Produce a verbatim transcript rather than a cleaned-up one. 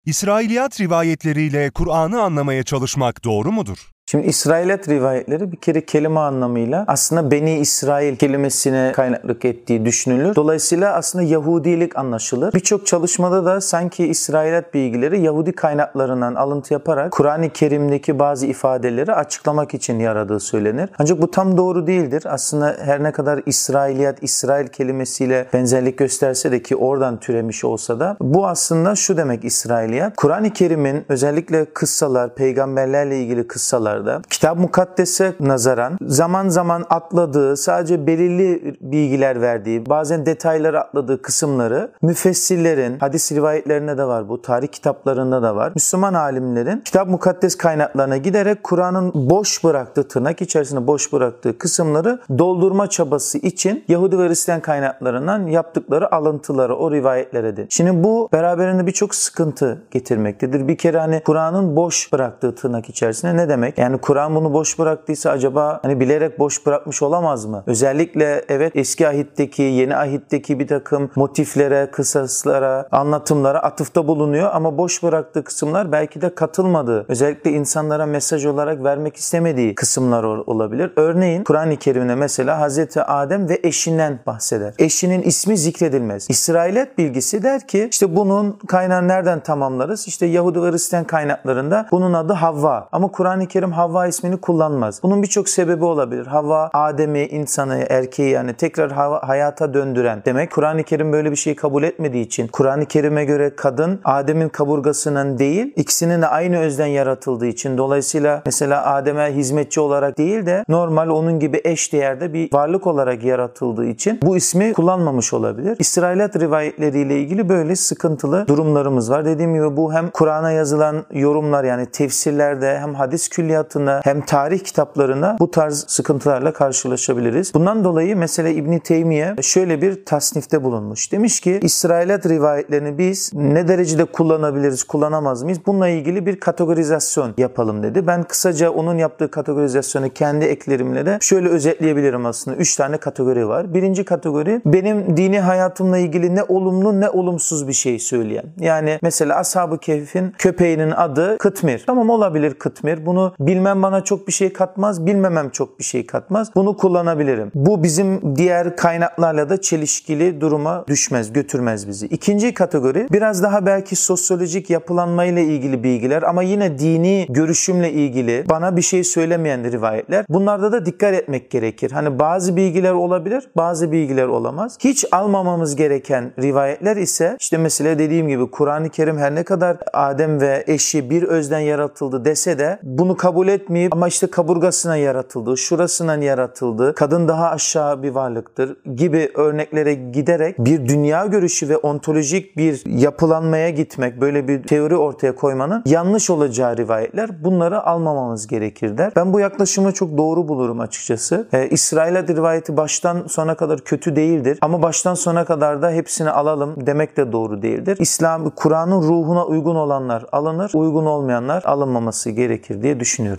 İsrailiyat rivayetleriyle Kur'an'ı anlamaya çalışmak doğru mudur? Şimdi İsrailiyat rivayetleri bir kere kelime anlamıyla aslında Beni İsrail kelimesine kaynaklık ettiği düşünülür. Dolayısıyla aslında Yahudilik anlaşılır. Birçok çalışmada da sanki İsrailiyat bilgileri Yahudi kaynaklarından alıntı yaparak Kur'an-ı Kerim'deki bazı ifadeleri açıklamak için yaradığı söylenir. Ancak bu tam doğru değildir. Aslında her ne kadar İsrailiyat, İsrail kelimesiyle benzerlik gösterse de ki oradan türemiş olsa da bu aslında şu demek İsrailiyat. Kur'an-ı Kerim'in özellikle kıssalar, peygamberlerle ilgili kıssalar Kitap-ı Mukaddes'e nazaran zaman zaman atladığı, sadece belirli bilgiler verdiği, bazen detayları atladığı kısımları müfessirlerin, hadis rivayetlerinde de var bu, tarih kitaplarında da var. Müslüman alimlerin Kitap-ı Mukaddes kaynaklarına giderek Kur'an'ın boş bıraktığı, tırnak içerisinde boş bıraktığı kısımları doldurma çabası için Yahudi ve Hristiyan kaynaklarından yaptıkları alıntıları, o rivayetleredir. Şimdi bu beraberinde birçok sıkıntı getirmektedir. Bir kere hani Kur'an'ın boş bıraktığı tırnak içerisinde ne demek? Yani Kur'an bunu boş bıraktıysa acaba hani bilerek boş bırakmış olamaz mı? Özellikle evet eski ahitteki, yeni ahitteki bir takım motiflere, kısaslara, anlatımlara atıfta bulunuyor ama boş bıraktığı kısımlar belki de katılmadığı, özellikle insanlara mesaj olarak vermek istemediği kısımlar olabilir. Örneğin Kur'an-ı Kerim'de mesela Hazreti Adem ve eşinden bahseder. Eşinin ismi zikredilmez. İsrailiyat bilgisi der ki işte bunun kaynağını nereden tamamlarız? İşte Yahudi ve Hristiyan kaynaklarında bunun adı Havva. Ama Kur'an-ı Kerim Havva ismini kullanmaz. Bunun birçok sebebi olabilir. Havva, Adem'i, insanı, erkeği yani tekrar hayata döndüren demek. Kur'an-ı Kerim böyle bir şeyi kabul etmediği için Kur'an-ı Kerim'e göre kadın Adem'in kaburgasının değil, ikisinin de aynı özden yaratıldığı için dolayısıyla mesela Adem'e hizmetçi olarak değil de normal onun gibi eş değerde bir varlık olarak yaratıldığı için bu ismi kullanmamış olabilir. İsrailiyat rivayetleriyle ilgili böyle sıkıntılı durumlarımız var. Dediğim gibi bu hem Kur'an'a yazılan yorumlar yani tefsirlerde hem hadis külliyatına hem tarih kitaplarına bu tarz sıkıntılarla karşılaşabiliriz. Bundan dolayı mesela İbn Teymiye şöyle bir tasnifte bulunmuş. Demiş ki İsrailiyat rivayetlerini biz ne derecede kullanabiliriz, kullanamaz mıyız? Bununla ilgili bir kategorizasyon yapalım dedi. Ben kısaca onun yaptığı kategorizasyonu kendi eklerimle de şöyle özetleyebilirim aslında. Üç tane kategori var. Birinci kategori benim dini hayatımla ilgili ne olumlu ne olumsuz bir şey söyleyen. Yani mesela Ashab-ı Kehf'in köpeğinin adı Kıtmir. Tamam olabilir Kıtmir. Bunu bilmem bana çok bir şey katmaz, bilmemem çok bir şey katmaz. Bunu kullanabilirim. Bu bizim diğer kaynaklarla da çelişkili duruma düşmez, götürmez bizi. İkinci kategori biraz daha belki sosyolojik yapılanmayla ilgili bilgiler ama yine dini görüşümle ilgili bana bir şey söylemeyen rivayetler. Bunlarda da dikkat etmek gerekir. Hani bazı bilgiler olabilir, bazı bilgiler olamaz. Hiç almamamız gereken rivayetler ise işte mesela dediğim gibi Kur'an-ı Kerim her ne kadar Adem ve eşi bir özden yaratıldı dese de bunu kabul etmeyip ama işte kaburgasına yaratıldı, şurasından yaratıldı, kadın daha aşağı bir varlıktır gibi örneklere giderek bir dünya görüşü ve ontolojik bir yapılanmaya gitmek, böyle bir teori ortaya koymanın yanlış olacağı rivayetler, bunları almamamız gerekir der. Ben bu yaklaşımı çok doğru bulurum açıkçası. Ee, İsrailiyat rivayeti baştan sona kadar kötü değildir ama baştan sona kadar da hepsini alalım demek de doğru değildir. İslam, Kur'an'ın ruhuna uygun olanlar alınır, uygun olmayanlar alınmaması gerekir diye düşünüyorum.